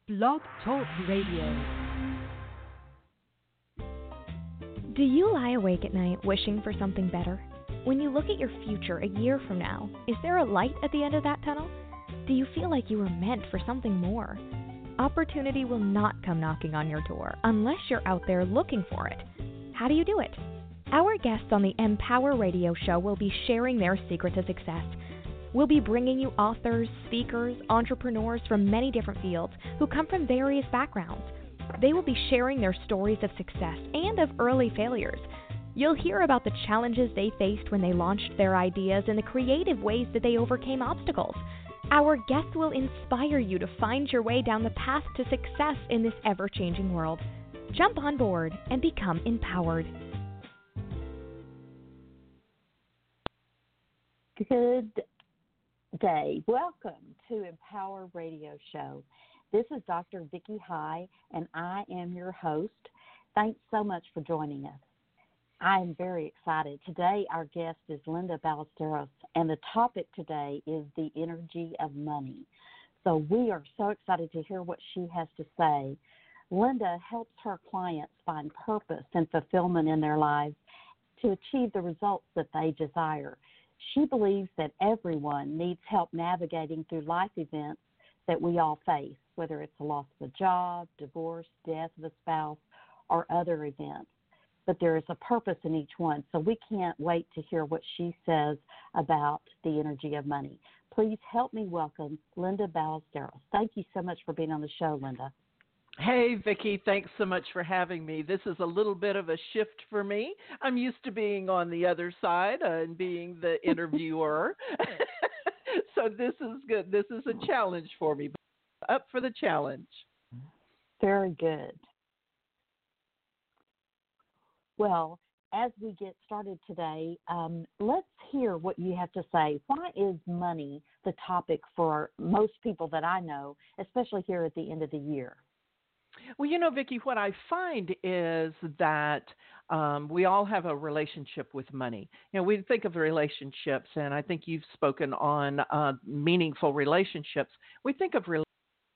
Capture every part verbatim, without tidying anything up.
Blog Talk Radio. Do you lie awake at night wishing for something better? When you look at your future a year from now, is there a light at the end of that tunnel? Do you feel like you were meant for something more? Opportunity will not come knocking on your door unless you're out there looking for it. How do you do it? Our guests on the Empower Radio Show will be sharing their secret to success. We'll be bringing you authors, speakers, entrepreneurs from many different fields who come from various backgrounds. They will be sharing their stories of success and of early failures. You'll hear about the challenges they faced when they launched their ideas and the creative ways that they overcame obstacles. Our guests will inspire you to find your way down the path to success in this ever-changing world. Jump on board and become empowered. Good day. Welcome to Empower Radio Show. This is Doctor Vicki High, and I am your host. Thanks so much for joining us. I am very excited. Today, our guest is Linda Ballesteros, and the topic today is the energy of money. So we are so excited to hear what she has to say. Linda helps her clients find purpose and fulfillment in their lives to achieve the results that they desire. She believes that everyone needs help navigating through life events that we all face, whether it's the loss of a job, divorce, death of a spouse, or other events. But there is a purpose in each one, so we can't wait to hear what she says about the energy of money. Please help me welcome Linda Ballesteros. Thank you so much for being on the show, Linda. Hey, Vicki, thanks so much for having me. This is a little bit of a shift for me. I'm used to being on the other side uh, and being the interviewer. So this is good. This is a challenge for me. Up for the challenge. Very good. Well, as we get started today, um, let's hear what you have to say. Why is money the topic for most people that I know, especially here at the end of the year? Well, you know, Vicki, what I find is that um, we all have a relationship with money. You know, we think of relationships, and I think you've spoken on uh, meaningful relationships. We think of relationships.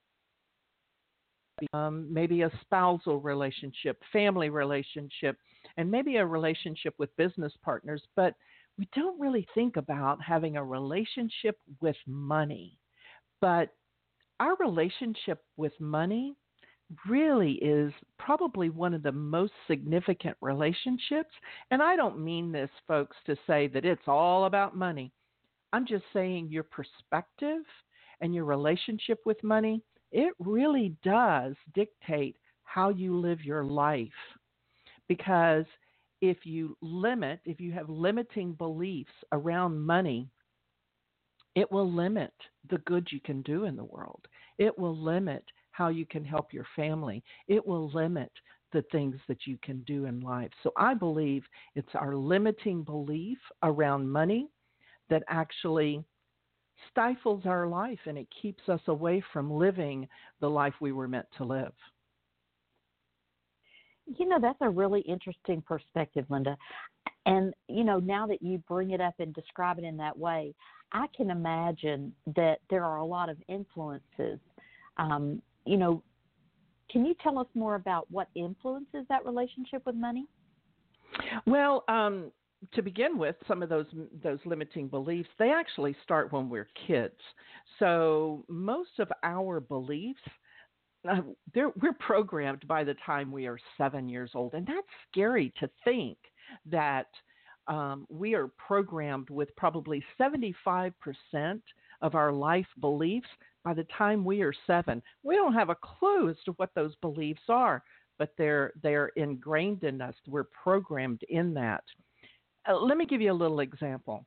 Um, maybe a spousal relationship, family relationship, and maybe a relationship with business partners, but we don't really think about having a relationship with money. But our relationship with money really is probably one of the most significant relationships. And I don't mean this, folks, to say that it's all about money. I'm just saying your perspective and your relationship with money, it really does dictate how you live your life. Because if you limit, if you have limiting beliefs around money, it will limit the good you can do in the world. It will limit how you can help your family. It will limit the things that you can do in life. So I believe it's our limiting belief around money that actually stifles our life, and it keeps us away from living the life we were meant to live. You know, that's a really interesting perspective, Linda. And, you know, now that you bring it up and describe it in that way, I can imagine that there are a lot of influences. Um, you know, can you tell us more about what influences that relationship with money? Well, um, to begin with, some of those those limiting beliefs, they actually start when we're kids. So most of our beliefs, uh, they're, we're programmed by the time we are seven years old. And that's scary to think that um, we are programmed with probably seventy-five percent of our life beliefs by the time we are seven. We don't have a clue as to what those beliefs are, but they're they're ingrained in us. We're programmed in that. Uh, let me give you a little example.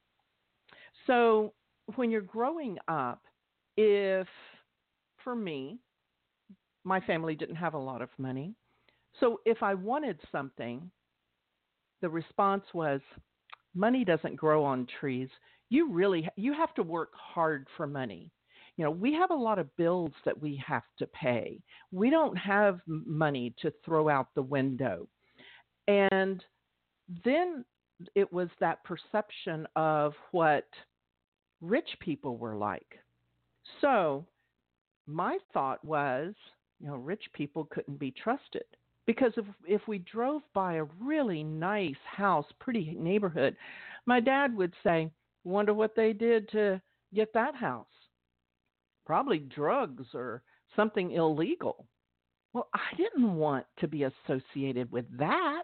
So when you're growing up, if, for me, my family didn't have a lot of money, so if I wanted something, the response was, money doesn't grow on trees. You really, you have to work hard for money. You know, we have a lot of bills that we have to pay. We don't have money to throw out the window. And then it was that perception of what rich people were like. So my thought was, you know, rich people couldn't be trusted. Because if if we drove by a really nice house, pretty neighborhood, my dad would say, "Wonder what they did to get that house? Probably drugs or something illegal." Well, I didn't want to be associated with that.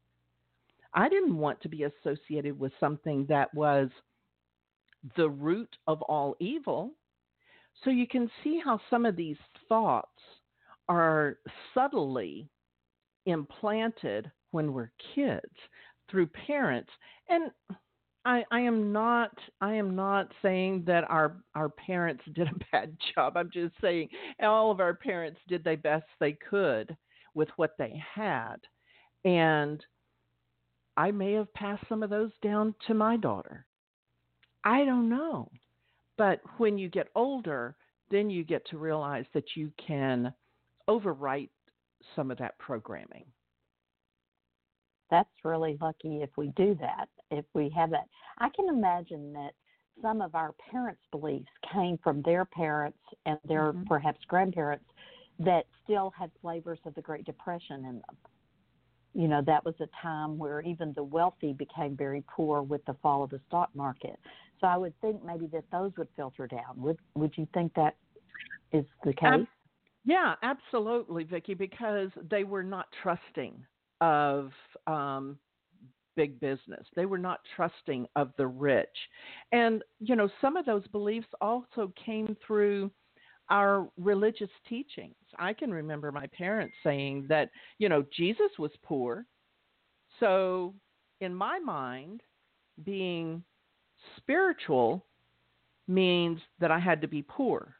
I didn't want to be associated with something that was the root of all evil. So you can see how some of these thoughts are subtly implanted when we're kids through parents. And I, I am not I am not saying that our our parents did a bad job. I'm just saying all of our parents did the best they could with what they had. And I may have passed some of those down to my daughter. I don't know. But when you get older, then you get to realize that you can overwrite some of that programming. That's really lucky if we do that, if we have that. I can imagine that some of our parents' beliefs came from their parents and their mm-hmm. perhaps grandparents that still had flavors of the Great Depression in them. You know, that was a time where even the wealthy became very poor with the fall of the stock market. So I would think maybe that those would filter down. Would Would you think that is the case? Um, yeah, absolutely, Vicki, because they were not trusting of um, big business. They were not trusting of the rich. And, you know, some of those beliefs also came through our religious teachings. I can remember my parents saying that, you know, Jesus was poor. So in my mind, being spiritual means that I had to be poor.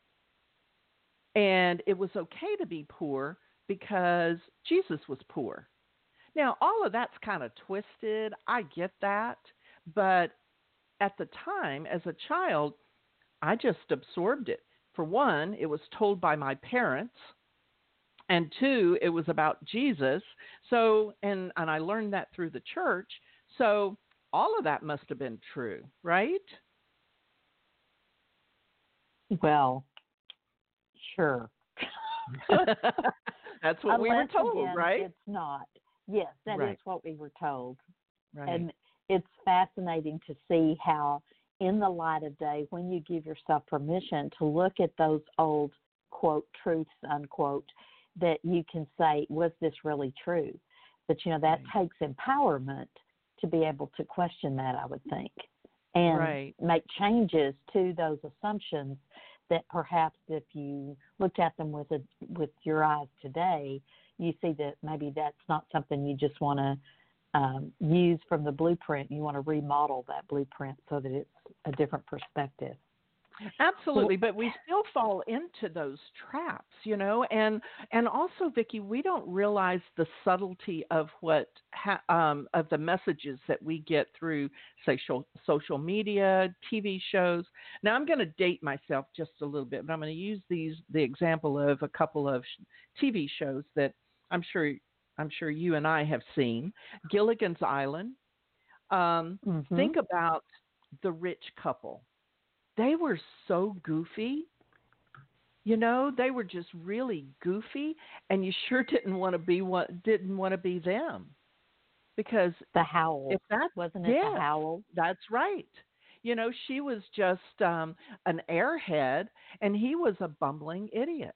And it was okay to be poor because Jesus was poor. Now, all of that's kind of twisted. I get that. But at the time, as a child, I just absorbed it. For one, it was told by my parents. And two, it was about Jesus. So, and, and I learned that through the church. So all of that must have been true, right? Well, sure. That's what Unless, we were told, again, right? It's not. Yes, that right. is what we were told. Right. And it's fascinating to see how, in the light of day, when you give yourself permission to look at those old, quote, truths, unquote, that you can say, was this really true? But, you know, that right. takes empowerment to be able to question that, I would think, and right. make changes to those assumptions that perhaps if you looked at them with a, with your eyes today, you see that maybe that's not something you just want to um, use from the blueprint. You want to remodel that blueprint so that it's a different perspective. Absolutely, but we still fall into those traps, you know, and and also, Vicki, we don't realize the subtlety of what ha- um, of the messages that we get through social social media, T V shows. Now, I'm going to date myself just a little bit, but I'm going to use these the example of a couple of T V shows that I'm sure I'm sure you and I have seen. Gilligan's Island. Um, mm-hmm. Think about the rich couple. They were so goofy, you know, they were just really goofy, and you sure didn't want to be what didn't want to be them, because the Howl, if that wasn't it yes, the Howl? That's right. You know, she was just um, an airhead, and he was a bumbling idiot.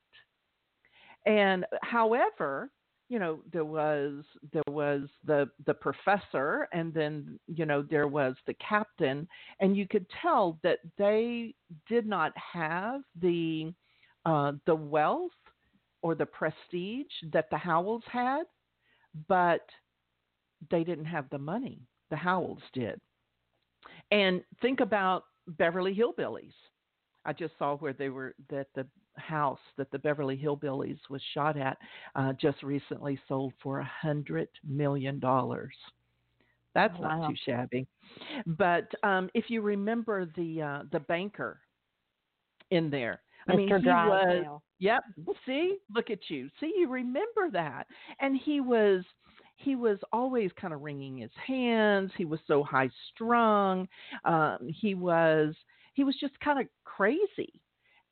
And however, you know, there was there was the the professor, and then, you know, there was the captain, and you could tell that they did not have the uh, the wealth or the prestige that the Howells had, but they didn't have the money. The Howells did. And think about Beverly Hillbillies. I just saw where they were that the house that the Beverly Hillbillies was shot at uh, just recently sold for a hundred million dollars. That's oh, not wow. too shabby. But um, if you remember the uh, the banker in there, I Mister mean, he Drysdale. was. Yep. See, look at you. See, you remember that, and he was. He was always kind of wringing his hands. He was so high strung. Um, he was. He was just kind of crazy.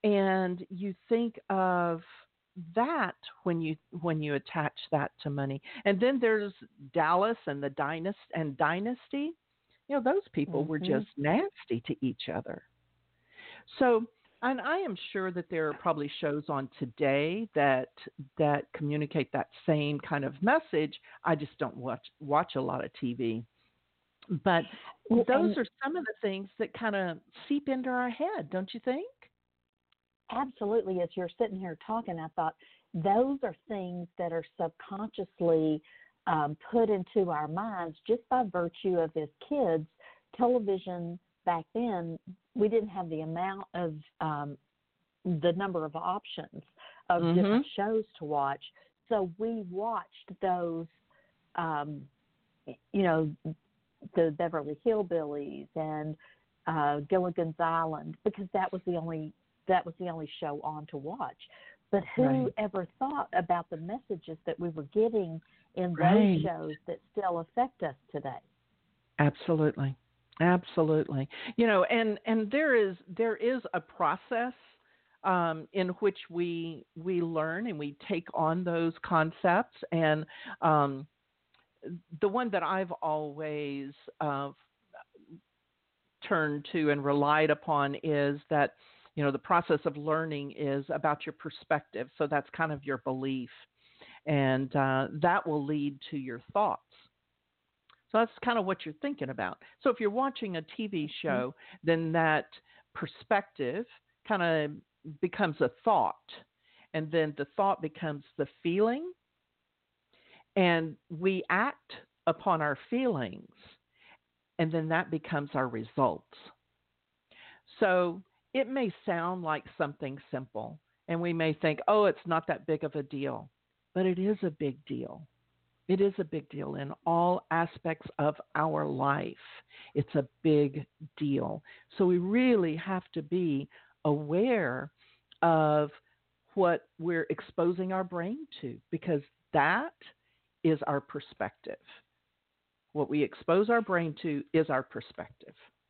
And you think of that when you when you attach that to money. And then there's Dallas and the dynasty and dynasty. You know, those people Mm-hmm. were just nasty to each other. So, and I am sure that there are probably shows on today that that communicate that same kind of message. I just don't watch watch a lot of T V. But Well, those and are some of the things that kind of seep into our head, don't you think? absolutely, as you're sitting here talking, I thought those are things that are subconsciously um, put into our minds just by virtue of, as kids, television back then, we didn't have the amount of um, the number of options of Mm-hmm. different shows to watch. So we watched those, um, you know, the Beverly Hillbillies and uh, Gilligan's Island, because that was the only that was the only show on to watch. But who Right. ever thought about the messages that we were getting in those Right. shows that still affect us today? Absolutely. Absolutely. You know, and and there is there is a process um, in which we we learn and we take on those concepts. And um, the one that I've always uh, turned to and relied upon is that, you know, the process of learning is about your perspective. So that's kind of your belief, and uh, that will lead to your thoughts. So that's kind of what you're thinking about. So if you're watching a T V show, then that perspective kind of becomes a thought, and then the thought becomes the feeling, and we act upon our feelings, and then that becomes our results. So it may sound like something simple, and we may think, oh, it's not that big of a deal, but it is a big deal. It is a big deal in all aspects of our life. It's a big deal. So we really have to be aware of what we're exposing our brain to, because that is our perspective. What we expose our brain to is our perspective.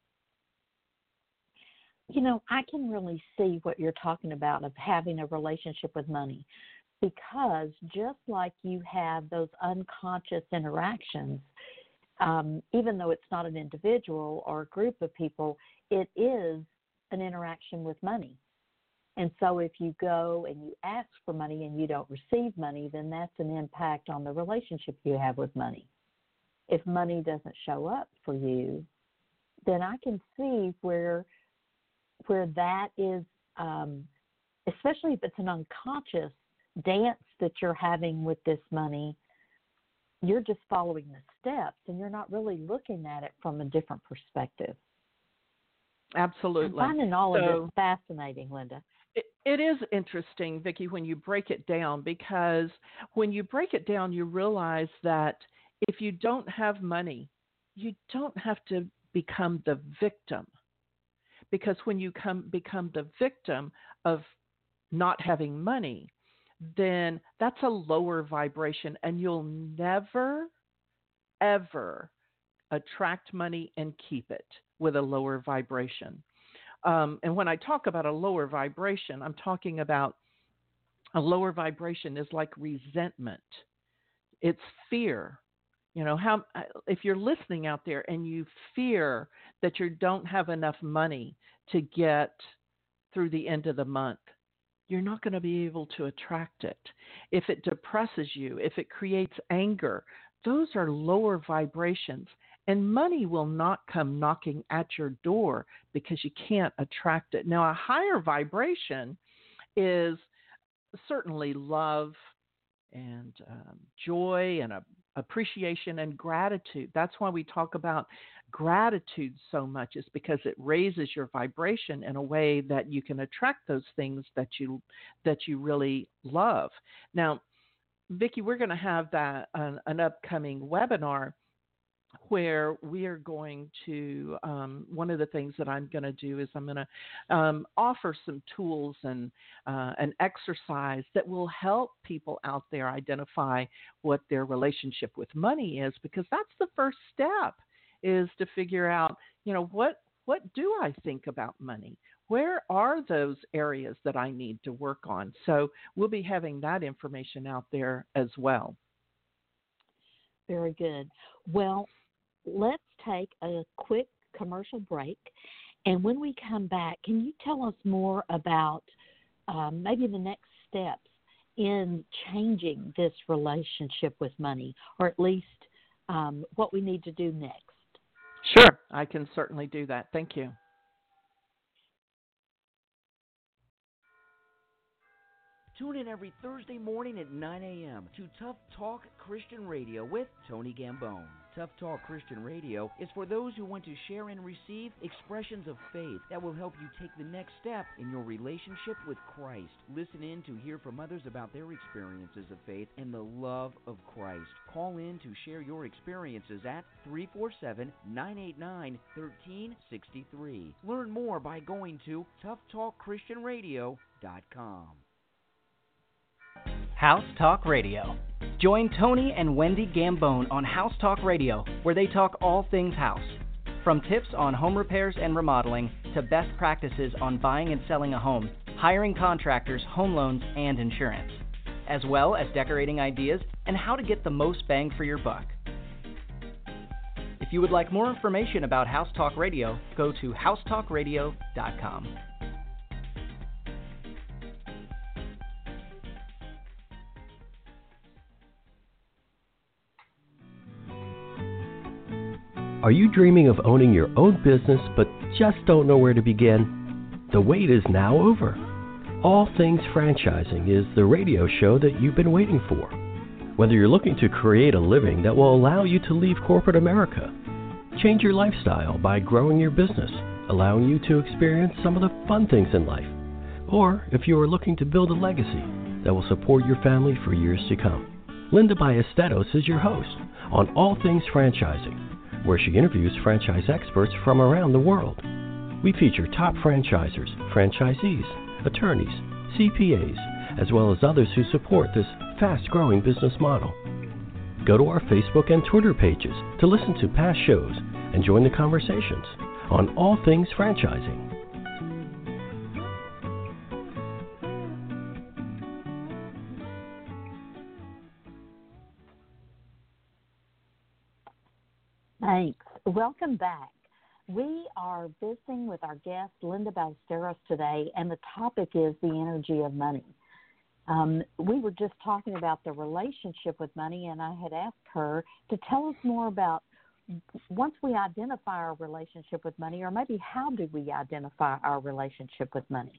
You know, I can really see what you're talking about of having a relationship with money, because just like you have those unconscious interactions, um, even though it's not an individual or a group of people, it is an interaction with money. And so if you go and you ask for money and you don't receive money, then that's an impact on the relationship you have with money. If money doesn't show up for you, then I can see where where that is, um, especially if it's an unconscious dance that you're having with this money, you're just following the steps and you're not really looking at it from a different perspective. Absolutely. I'm finding all so, of this fascinating, Linda. It, it is interesting, Vicki, when you break it down, because when you break it down, you realize that if you don't have money, you don't have to become the victim. Because when you come become the victim of not having money, then that's a lower vibration, and you'll never, ever attract money and keep it with a lower vibration. Um, and when I talk about a lower vibration, I'm talking about a lower vibration is like resentment. It's fear. You know, how if you're listening out there and you fear that you don't have enough money to get through the end of the month, you're not going to be able to attract it. If it depresses you, if it creates anger, those are lower vibrations. And money will not come knocking at your door because you can't attract it. Now, a higher vibration is certainly love and um, joy and a, appreciation and gratitude. That's why we talk about gratitude so much, is because it raises your vibration in a way that you can attract those things that you that you really love. Now, Vicki, we're going to have that an, an upcoming webinar where we are going to, um, one of the things that I'm going to do is I'm going to um, offer some tools and uh, an exercise that will help people out there identify what their relationship with money is, because that's the first step, is to figure out, you know, what what do I think about money? where are those areas that I need to work on? So we'll be having that information out there as well. Very good. Well, let's take a quick commercial break. And when we come back, can you tell us more about um, maybe the next steps in changing this relationship with money, or at least um, what we need to do next? Sure, I can certainly do that. Thank you. Tune in every Thursday morning at nine a.m. to Tough Talk Christian Radio with Tony Gambone. Tough Talk Christian Radio is for those who want to share and receive expressions of faith that will help you take the next step in your relationship with Christ. Listen in to hear from others about their experiences of faith and the love of Christ. Call in to share your experiences at three four seven, nine eight nine, one three six three. Learn more by going to tough talk christian radio dot com. House Talk Radio. Join Tony and Wendy Gambone on House Talk Radio, where they talk all things house. From tips on home repairs and remodeling to best practices on buying and selling a home, hiring contractors, home loans, and insurance, as well as decorating ideas and how to get the most bang for your buck. If you would like more information about House Talk Radio, go to house talk radio dot com. Are you dreaming of owning your own business but just don't know where to begin? The wait is now over. All Things Franchising is the radio show that you've been waiting for. Whether you're looking to create a living that will allow you to leave corporate America, change your lifestyle by growing your business, allowing you to experience some of the fun things in life, or if you are looking to build a legacy that will support your family for years to come. Linda Ballesteros is your host on All Things Franchising, where she interviews franchise experts from around the world. We feature top franchisers, franchisees, attorneys, C P As, as well as others who support this fast-growing business model. Go to our Facebook and Twitter pages to listen to past shows and join the conversations on All Things Franchising. Thanks. Welcome back. We are visiting with our guest, Linda Ballesteros, today, and the topic is the energy of money. Um, we were just talking about the relationship with money, and I had asked her to tell us more about once we identify our relationship with money, or maybe how do we identify our relationship with money?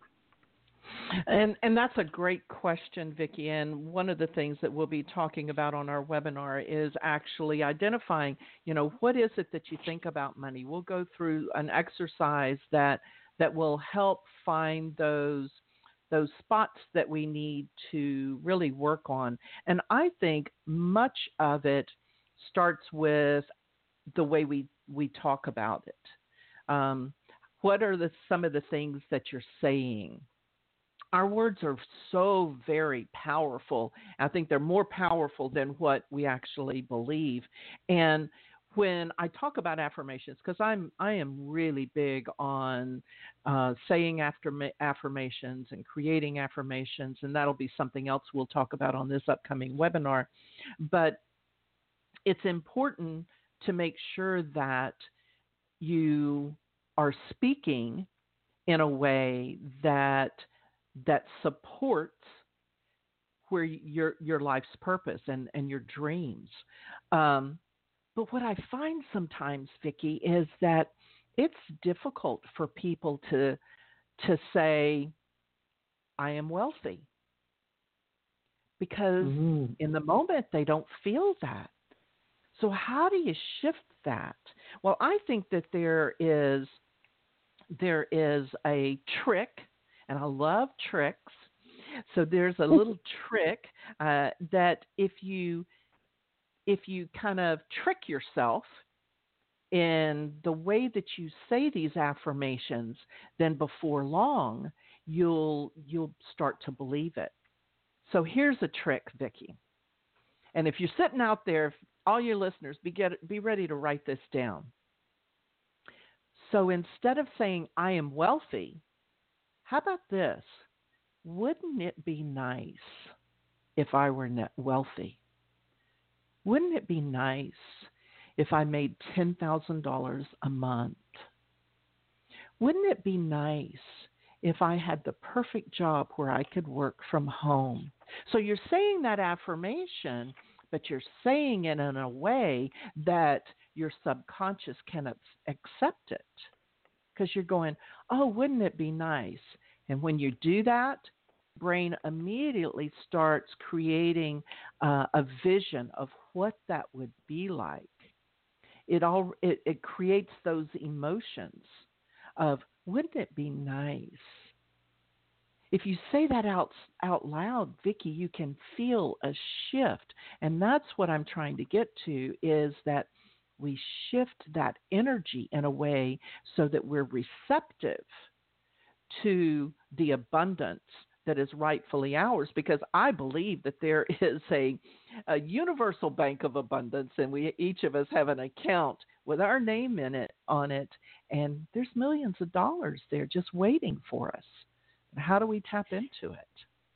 And and that's a great question, Vicki. And one of the things that we'll be talking about on our webinar is actually identifying, you know, what is it that you think about money? We'll go through an exercise that that will help find those those spots that we need to really work on. And I think much of it starts with the way we, we talk about it. Um, what are the some of the things that you're saying? Our words are so very powerful. I think they're more powerful than what we actually believe. And when I talk about affirmations, because I'm I am really big on uh, saying after affirmations and creating affirmations, and that'll be something else we'll talk about on this upcoming webinar. But it's important to make sure that you are speaking in a way that that supports where your your life's purpose and, and your dreams. Um, but what I find sometimes, Vicki, is that it's difficult for people to to say, I am wealthy. Because mm-hmm. in the moment they don't feel that. So how do you shift that? Well, I think that there is there is a trick. And I love tricks. So there's a little trick uh, that if you if you kind of trick yourself in the way that you say these affirmations, then before long you'll you'll start to believe it. So here's a trick, Vicki. And if you're sitting out there, all your listeners, be get be ready to write this down. So instead of saying I am wealthy, How about this? Wouldn't it be nice if I were net wealthy? Wouldn't it be nice if I made ten thousand dollars a month? Wouldn't it be nice if I had the perfect job where I could work from home? So you're saying that affirmation, but you're saying it in a way that your subconscious can accept it. Because you're going, oh, wouldn't it be nice? And when you do that, brain immediately starts creating uh, a vision of what that would be like. It all it, it creates those emotions of, wouldn't it be nice? If you say that out out loud, Vicki, you can feel a shift, and that's what I'm trying to get to, is that we shift that energy in a way so that we're receptive to the abundance that is rightfully ours, because I believe that there is a, a universal bank of abundance, and we each of us have an account with our name in it on it, and there's millions of dollars there just waiting for us. How do we tap into it?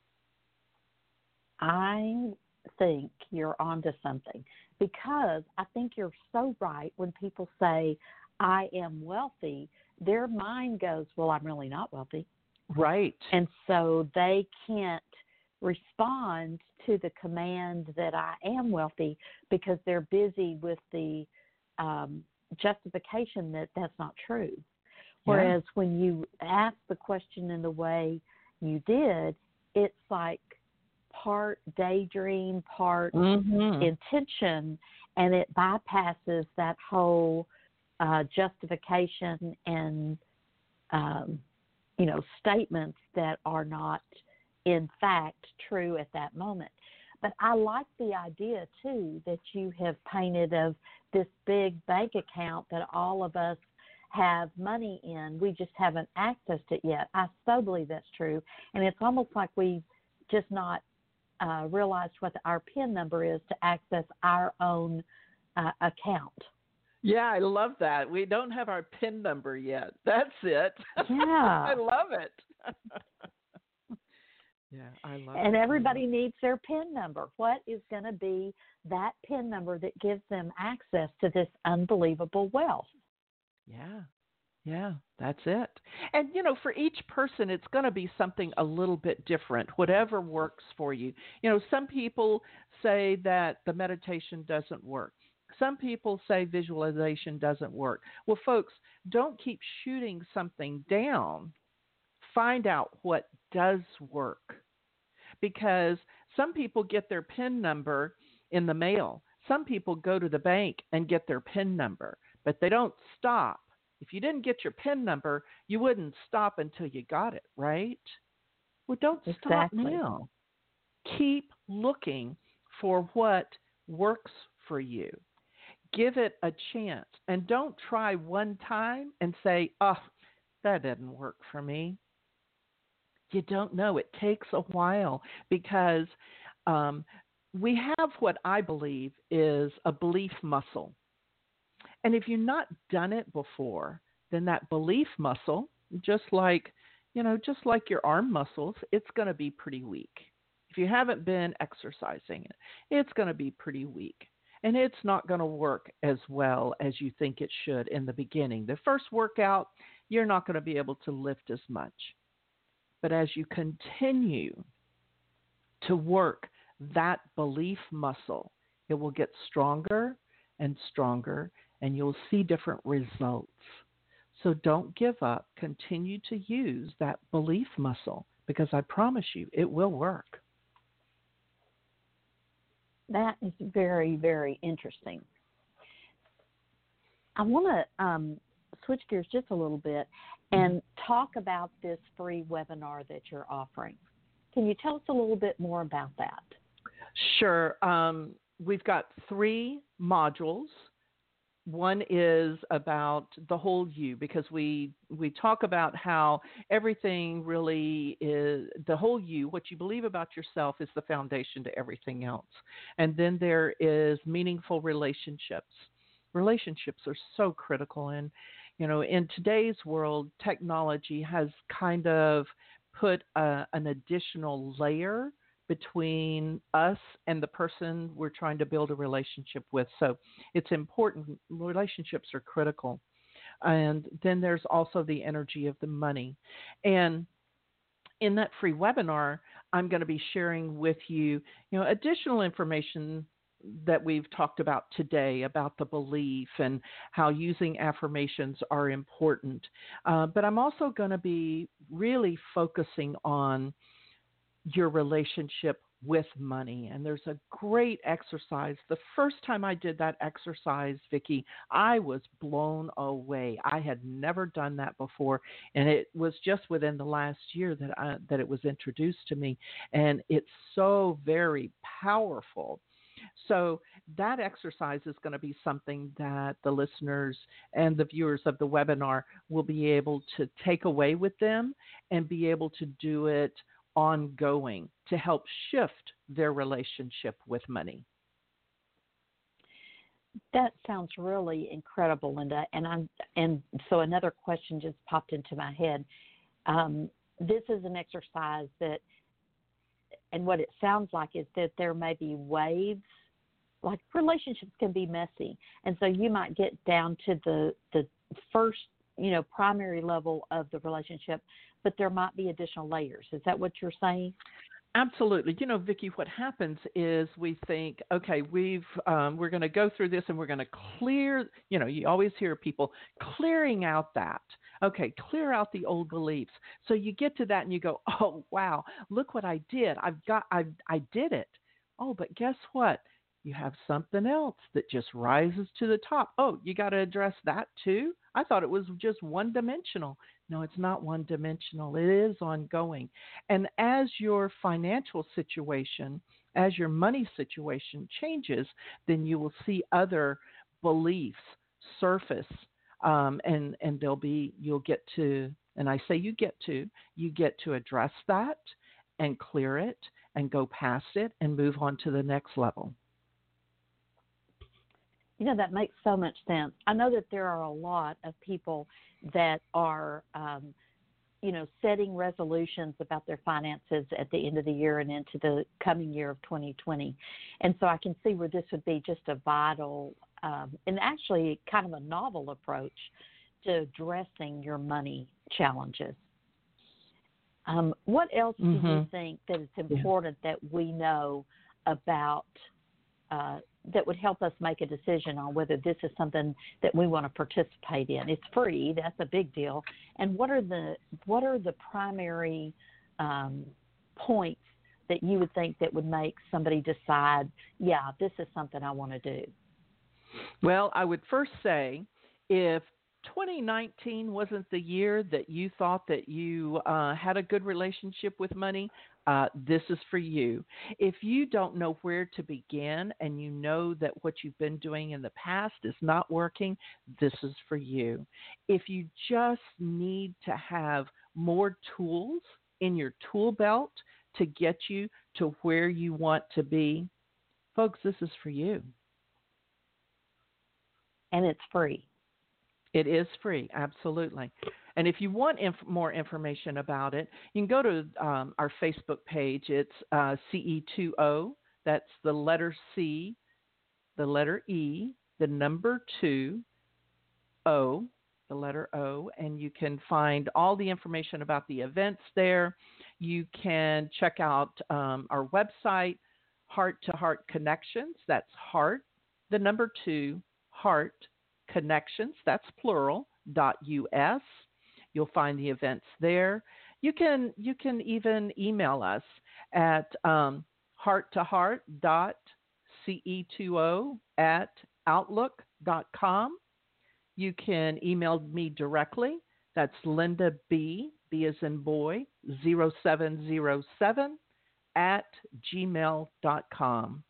I think you're onto something, because I think you're so right when people say, I am wealthy, their mind goes, well, I'm really not wealthy. Right. And so they can't respond to the command that I am wealthy because they're busy with the um, justification that that's not true. Whereas yeah. when you ask the question in the way you did, it's like part daydream, part mm-hmm. intention, and it bypasses that whole uh, justification and um, you know, statements that are not, in fact, true at that moment. But I like the idea, too, that you have painted of this big bank account that all of us have money in. We just haven't accessed it yet. I so believe that's true. And it's almost like we've just not uh, realized what the, our PIN number is to access our own uh, account. Yeah, I love that. We don't have our PIN number yet. That's it. Yeah. I love it. yeah, I love and it. And everybody needs their PIN number. What is going to be that PIN number that gives them access to this unbelievable wealth? Yeah. Yeah, that's it. And, you know, for each person, it's going to be something a little bit different, whatever works for you. You know, some people say that the meditation doesn't work. Some people say visualization doesn't work. Well, folks, don't keep shooting something down. Find out what does work. Because some people get their PIN number in the mail. Some people go to the bank and get their PIN number, but they don't stop. If you didn't get your PIN number, you wouldn't stop until you got it, right? Well, don't stop exactly. now. Keep looking for what works for you. Give it a chance, and don't try one time and say, oh, that didn't work for me. You don't know. It takes a while, because um, we have what I believe is a belief muscle. And if you've not done it before, then that belief muscle, just like, you know, just like your arm muscles, it's going to be pretty weak. If you haven't been exercising it, it's going to be pretty weak. And it's not going to work as well as you think it should in the beginning. The first workout, you're not going to be able to lift as much. But as you continue to work that belief muscle, it will get stronger and stronger, and you'll see different results. So don't give up. Continue to use that belief muscle, because I promise you it will work. That is very, very interesting. I want to um, switch gears just a little bit and talk about this free webinar that you're offering. Can you tell us a little bit more about that? Sure. Um, we've got three modules. One is about the whole you, because we we talk about how everything really is, the whole you, what you believe about yourself is the foundation to everything else. And then there is meaningful relationships. Relationships are so critical. And, You know, in today's world, technology has kind of put a, an additional layer between us and the person we're trying to build a relationship with. So it's important. Relationships are critical. And then there's also the energy of the money. And in that free webinar, I'm going to be sharing with you, you know, additional information that we've talked about today about the belief and how using affirmations are important. Uh, but I'm also going to be really focusing on your relationship with money. And there's a great exercise. The first time I did that exercise, Vicki, I was blown away. I had never done that before. And it was just within the last year that I, that it was introduced to me. And it's so very powerful. So that exercise is going to be something that the listeners and the viewers of the webinar will be able to take away with them and be able to do it ongoing to help shift their relationship with money. That sounds really incredible, Linda. And I'm and so another question just popped into my head. Um, this is an exercise that, and what it sounds like is that there may be waves. Like relationships can be messy, and so you might get down to the the first, you know, primary level of the relationship, but there might be additional layers. Is that what you're saying? Absolutely. You know, Vicki, what happens is we think, okay, we've um, we're going to go through this and we're going to clear. You know, you always hear people clearing out that. Okay, clear out the old beliefs. So you get to that and you go, oh wow, look what I did. I've got, I I did it. Oh, but guess what? You have something else that just rises to the top. Oh, you got to address that too? I thought it was just one-dimensional. No, it's not one-dimensional. It is ongoing. And as your financial situation, as your money situation changes, then you will see other beliefs surface, um, and, and there'll be, you'll get to, and I say you get to, you get to address that and clear it and go past it and move on to the next level. You know, that makes so much sense. I know that there are a lot of people that are, um, you know, setting resolutions about their finances at the end of the year and into the coming year of twenty twenty. And so I can see where this would be just a vital um, and actually kind of a novel approach to addressing your money challenges. Um, what else do mm-hmm. you think that it's important yeah. that we know about uh, that would help us make a decision on whether this is something that we want to participate in? It's free. That's a big deal. And what are the what are the primary um, points that you would think that would make somebody decide, yeah, this is something I want to do? Well, I would first say if twenty nineteen wasn't the year that you thought that you uh, had a good relationship with money, uh, this is for you. If you don't know where to begin and you know that what you've been doing in the past is not working, this is for you. If you just need to have more tools in your tool belt to get you to where you want to be, folks, this is for you. And it's free. It is free, absolutely. And if you want inf- more information about it, you can go to um, our Facebook page. It's uh, C E two O. That's the letter C, the letter E, the number two, O, the letter O. And you can find all the information about the events there. You can check out um, our website, Heart to Heart Connections. That's heart, the number two, heart, Connections, that's plural, dot U S. You'll find the events there. You can you can even email us at um, heart to heart dot C E two O at outlook dot com. You can email me directly. That's Linda B, B as in boy, zero seven zero seven at gmail dot com.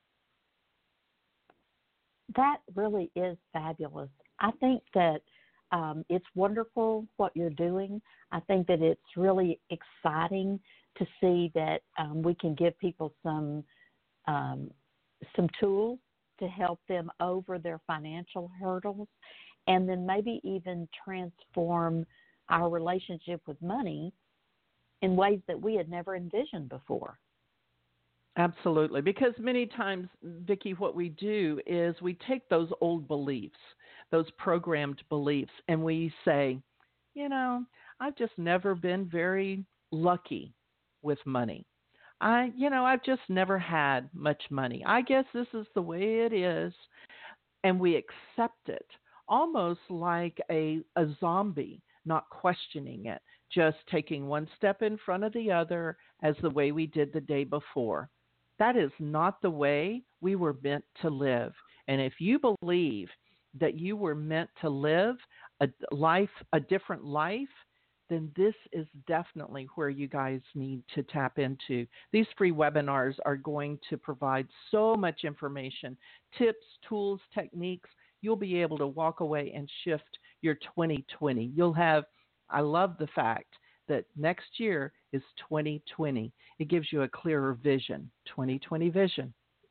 That really is fabulous. I think that um, it's wonderful what you're doing. I think that it's really exciting to see that um, we can give people some um, some tools to help them over their financial hurdles. and then maybe even transform our relationship with money in ways that we had never envisioned before. Absolutely, because many times, Vicki, what we do is we take those old beliefs, those programmed beliefs, and we say, you know, I've just never been very lucky with money. I, you know, I've just never had much money. I guess this is the way it is. And we accept it almost like a, a zombie, not questioning it, just taking one step in front of the other as the way we did the day before. That is not the way we were meant to live. And if you believe that you were meant to live a life, a different life, then this is definitely where you guys need to tap into. These free webinars are going to provide so much information, tips, tools, techniques. You'll be able to walk away and shift your twenty twenty. You'll have, I love the fact that next year is twenty twenty. It gives you a clearer vision, twenty twenty vision.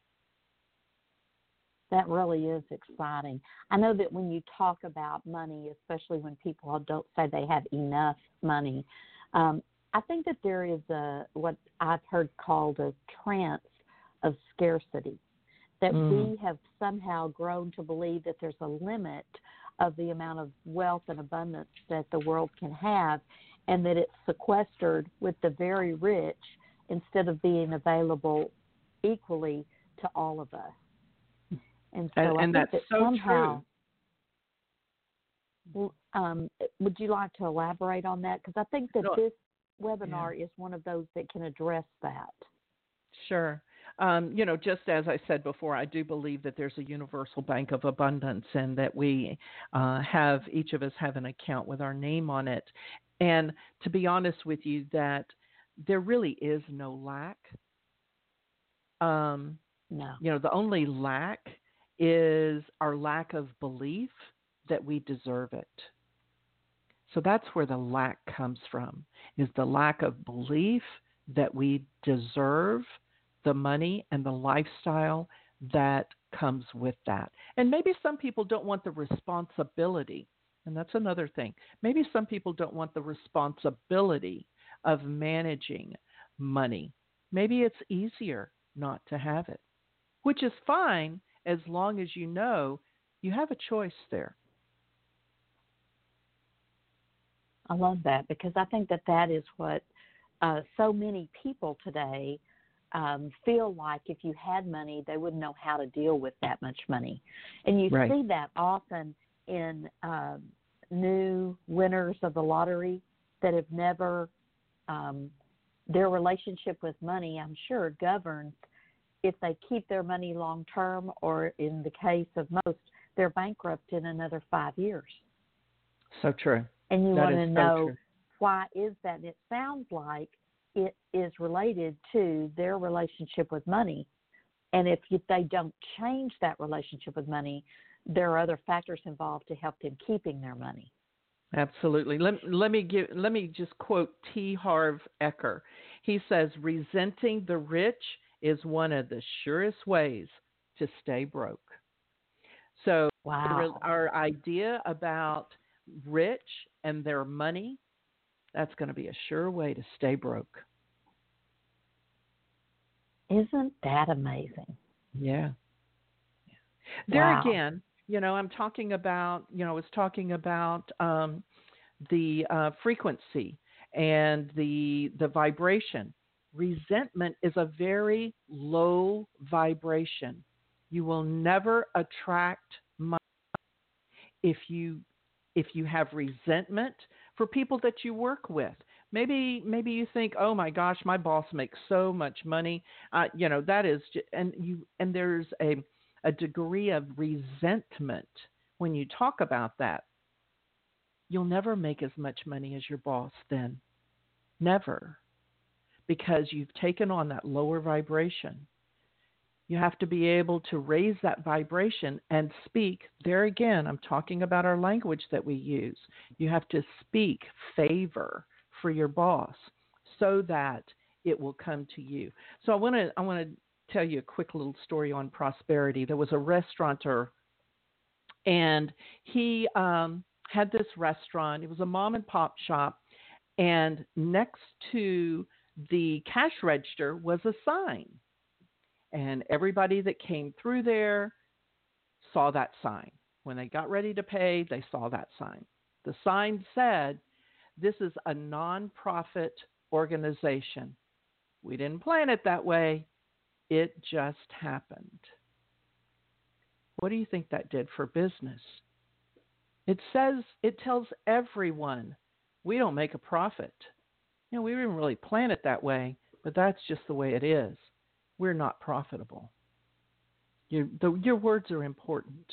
That really is exciting. I know that when you talk about money, especially when people don't say they have enough money, um, I think that there is a what I've heard called a trance of scarcity, that mm. we have somehow grown to believe that there's a limit of the amount of wealth and abundance that the world can have, and that it's sequestered with the very rich instead of being available equally to all of us. And so and, and I that's think that so somehow, true. Um, would you like to elaborate on that? Because I think that no, this webinar yeah. is one of those that can address that. Sure. Um, you know, just as I said before, I do believe that there's a universal bank of abundance, and that we uh, have, each of us have an account with our name on it. And to be honest with you, that there really is no lack. Um, no. You know, the only lack is our lack of belief that we deserve it. So that's where the lack comes from, is the lack of belief that we deserve the money and the lifestyle that comes with that. And maybe some people don't want the responsibility, and that's another thing. Maybe some people don't want the responsibility of managing money. Maybe it's easier not to have it, which is fine as long as you know you have a choice there. I love that, because I think that that is what uh, so many people today um, feel like if you had money, they wouldn't know how to deal with that much money. And you right. see that often in uh, new winners of the lottery that have never, um, their relationship with money, I'm sure, governs if they keep their money long term, or in the case of most, they're bankrupt in another five years. So true. And you that want to so know true. why is that? And it sounds like it is related to their relationship with money. And if you, they don't change that relationship with money, there are other factors involved to help them keeping their money. Absolutely. Let, let me give. Let me just quote T. Harv Eker. He says, "Resenting the rich is one of the surest ways to stay broke." So wow. our idea about rich and their money, that's going to be a sure way to stay broke. Isn't that amazing? Yeah. yeah. There wow. again, you know, I'm talking about, you know, I was talking about um, the uh, frequency and the the vibration. Resentment is a very low vibration. You will never attract money if you if you have resentment for people that you work with. Maybe maybe you think, oh my gosh, my boss makes so much money. Uh, you know, that is, just, and you and there's a a degree of resentment when you talk about that. You'll never make as much money as your boss then. Never. Because you've taken on that lower vibration. You have to be able to raise that vibration and speak. There again, I'm talking about our language that we use. You have to speak favor for your boss so that it will come to you. So I want to I want to tell you a quick little story on prosperity. There was a restaurateur, And he um, had this restaurant. It was a mom and pop shop. And next to the cash register was a sign. And everybody that came through there saw that sign. When they got ready to pay, they saw that sign. The sign said, "This is a nonprofit organization. We didn't plan it that way. It just happened." What do you think that did for business? It says, it tells everyone, we don't make a profit. You know, we didn't really plan it that way, but that's just the way it is. We're not profitable. Your, the, your words are important.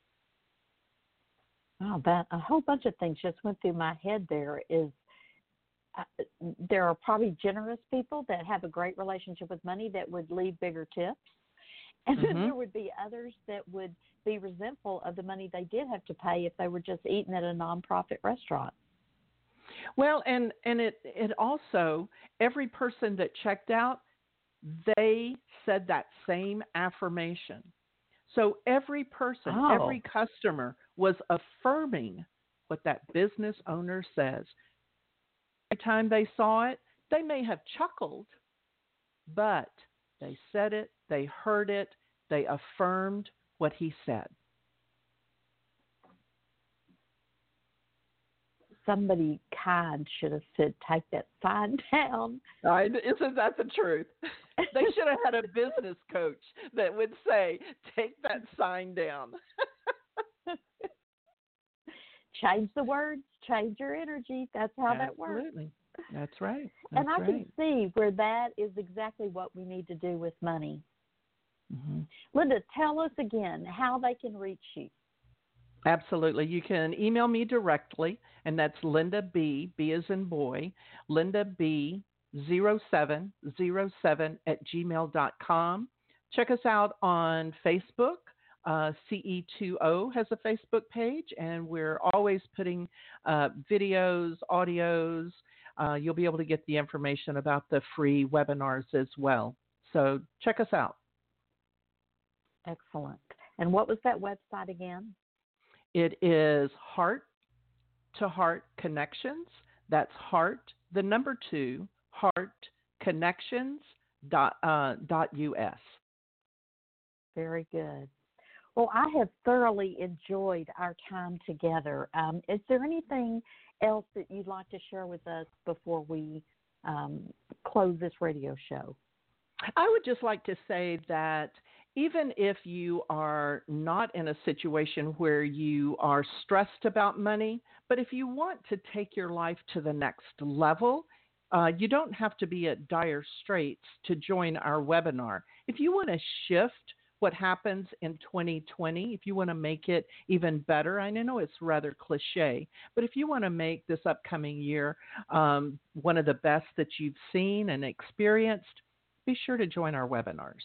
Wow, that a whole bunch of things just went through my head there. Is uh, there are probably generous people that have a great relationship with money that would leave bigger tips. And then Mm-hmm. there would be others that would be resentful of the money they did have to pay if they were just eating at a nonprofit restaurant. Well, and, and it, it also, every person that checked out, they said that same affirmation. So every person, Oh. every customer was affirming what that business owner says. Every time they saw it, they may have chuckled, but they said it, they heard it, they affirmed what he said. Somebody kind should have said, "Take that sign down." I, isn't that the truth? They should have had a business coach that would say, "Take that sign down." Change the words, change your energy. That's how that works. Absolutely. That's right. That's And I right. can see where that is exactly what we need to do with money. Mm-hmm. Linda, tell us again how they can reach you. Absolutely. You can email me directly, and that's Linda B, B as in boy, Linda B zero seven zero seven at gmail dot com. Check us out on Facebook. Uh, C E two O has a Facebook page, and we're always putting uh, videos, audios. Uh, you'll be able to get the information about the free webinars as well. So check us out. Excellent. And what was that website again? It is Heart to Heart Connections. That's Heart, the number two, Heart Connections dot, uh, dot U S. Very good. Well, I have thoroughly enjoyed our time together. Um, is there anything else that you'd like to share with us before we um, close this radio show? I would just like to say that even if you are not in a situation where you are stressed about money, but if you want to take your life to the next level, uh, you don't have to be at dire straits to join our webinar. If you want to shift what happens in twenty twenty, if you want to make it even better, I know it's rather cliche, but if you want to make this upcoming year um, one of the best that you've seen and experienced, be sure to join our webinars.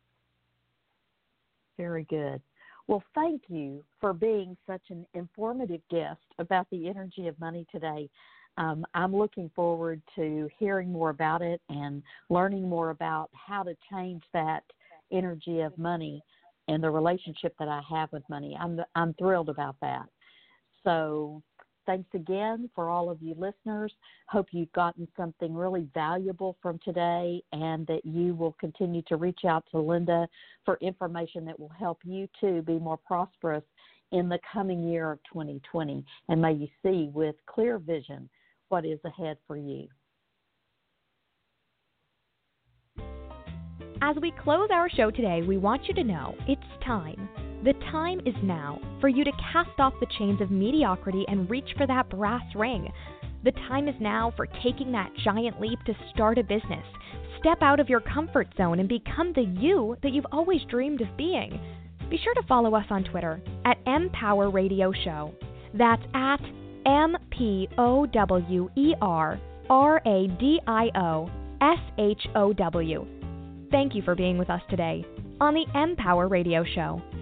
Very good. Well, thank you for being such an informative guest about the energy of money today. Um, I'm looking forward to hearing more about it and learning more about how to change that energy of money and the relationship that I have with money. I'm I'm thrilled about that. So thanks again for all of you listeners. Hope you've gotten something really valuable from today and that you will continue to reach out to Linda for information that will help you too be more prosperous in the coming year of twenty twenty. And may you see with clear vision what is ahead for you. As we close our show today, we want you to know it's time. The time is now for you to cast off the chains of mediocrity and reach for that brass ring. The time is now for taking that giant leap to start a business. Step out of your comfort zone and become the you that you've always dreamed of being. Be sure to follow us on Twitter at Empower Radio Show. That's at M P O W E R R A D I O S H O W. Thank you for being with us today on the Empower Radio Show.